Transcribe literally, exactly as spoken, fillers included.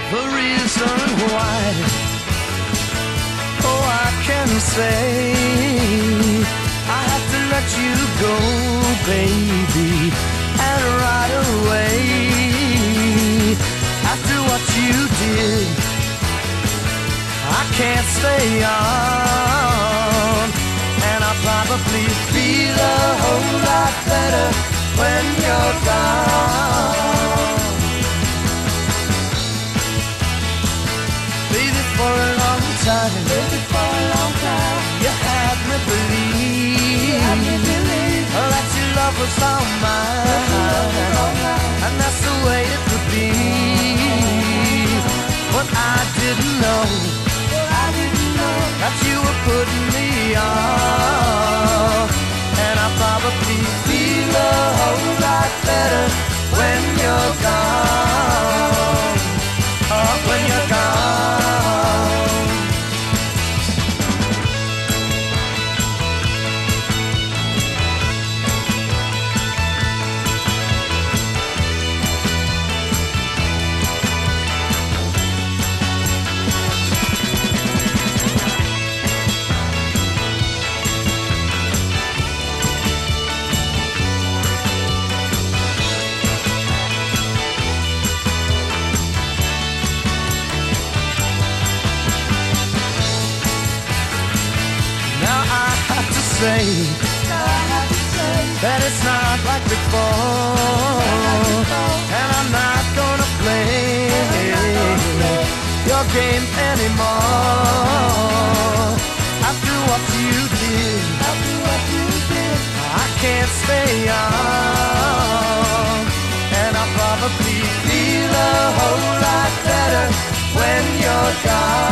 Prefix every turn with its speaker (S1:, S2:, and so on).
S1: the reason why. Oh, I can say I have to let you go, baby, and right away. After what you did, I can't stay on, and I probably feel a whole lot better when you're gone. Baby, for a long time, baby, for a long time, you had me believe, you had me believe that your love was all mine, and that's the way it would be. But I didn't know, I didn't know that you were putting me on, and I probably feel a whole lot better when you're gone. Oh, when you're gone. Say that it's not like before, and I'm not gonna play your game anymore. After what you did, I can't stay on, and I probably feel a whole lot better when you're gone.